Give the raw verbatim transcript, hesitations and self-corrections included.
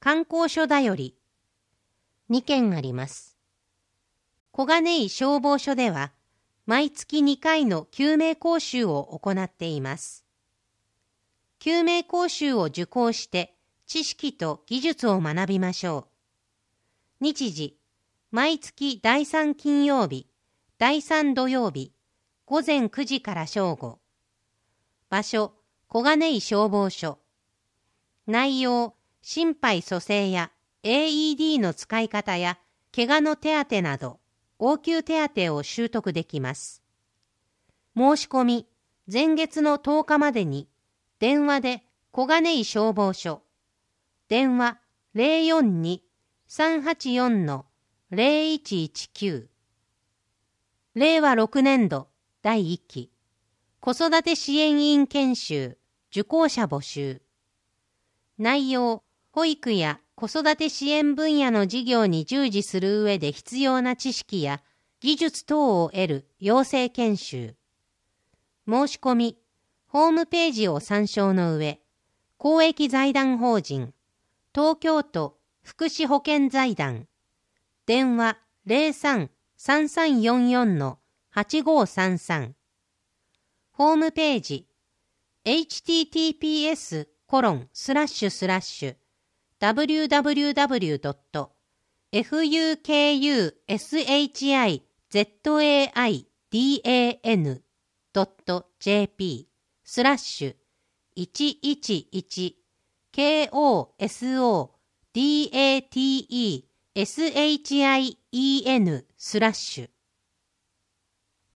観光所だより。にけんあります。小金井消防署では、毎月にかいの救命講習を行っています。救命講習を受講して知識と技術を学びましょう。日時、毎月だいさん金曜日、だいさん土曜日、ごぜんくじから正午。場所、小金井消防署。内容、心肺蘇生や エーイーディー の使い方や怪我の手当など、応急手当を習得できます。申し込み、前月のとおかまでに、電話で小金井消防署。電話 ゼロよんに さんはちよん ゼロいちいちきゅう。れいわろくねんどだいいっき。子育て支援員研修、受講者募集。内容、保育や子育て支援分野の事業に従事する上で必要な知識や技術等を得る養成研修。申し込み、ホームページを参照の上、公益財団法人、東京都福祉保健財団、電話 ゼロさん さんさんよんよん はちごさんさん、ホームページ、エイチティーティーピーエスコロンスラッシュスラッシュダブリューダブリューダブリュードットフユーケーユーエスエイチアイゼットエーアイディーエーエヌドットジェーピースラッシュいちいちいちケーオーエスオーディーエーティーイーエスエイチアイイーエヌスラッシュ